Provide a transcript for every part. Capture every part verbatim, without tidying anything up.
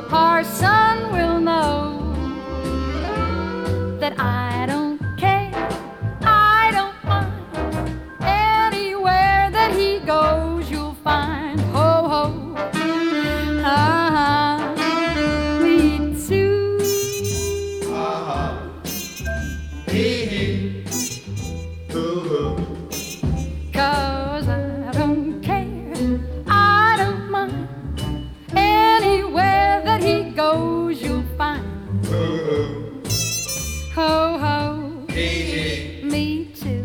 parson will know that I don't care, I don't mind. Anywhere that he goes, you'll find ho ho, ah, me too. Ah, hee hee, hoo hoo. 'Cause I don't care, I don't mind. Anywhere that he goes, you'll find Hoo hoo, ho ho, hee hee. me too.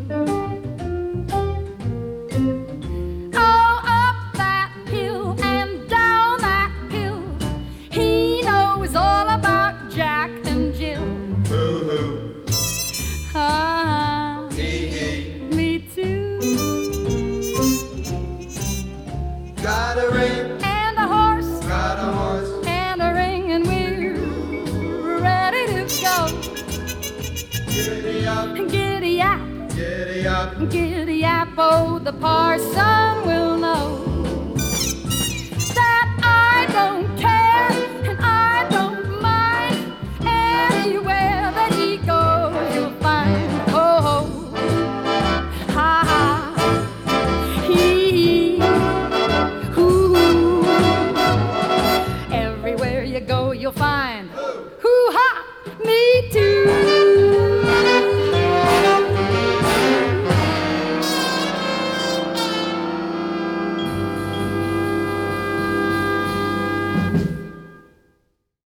Oh, up that hill and down that hill, he knows all about Jack and Jill. Hoo hoo, Ah, hee hee. me too. Got a ring, And a horse got a horse. and a ring, and we're ready to go. Giddy up, Giddy up, giddy up. giddy up, oh, the parson will know